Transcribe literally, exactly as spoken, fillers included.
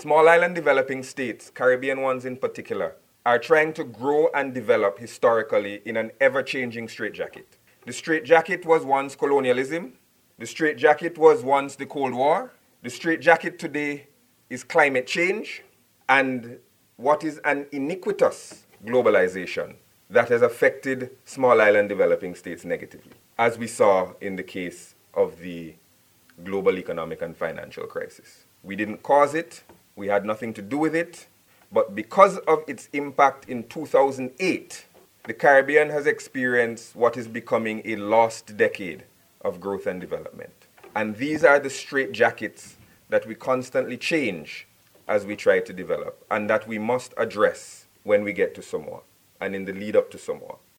Small island developing states, Caribbean ones in particular, are trying to grow and develop historically in an ever-changing straitjacket. The straitjacket was once colonialism. The straitjacket was once the Cold War. The straitjacket today is climate change and what is an iniquitous globalization that has affected small island developing states negatively, as we saw in the case of the global economic and financial crisis. We didn't cause it, we had nothing to do with it, but because of its impact in two thousand eight, the Caribbean has experienced what is becoming a lost decade of growth and development. And these are the straitjackets that we constantly change as we try to develop, and that we must address when we get to Samoa and in the lead up to Samoa.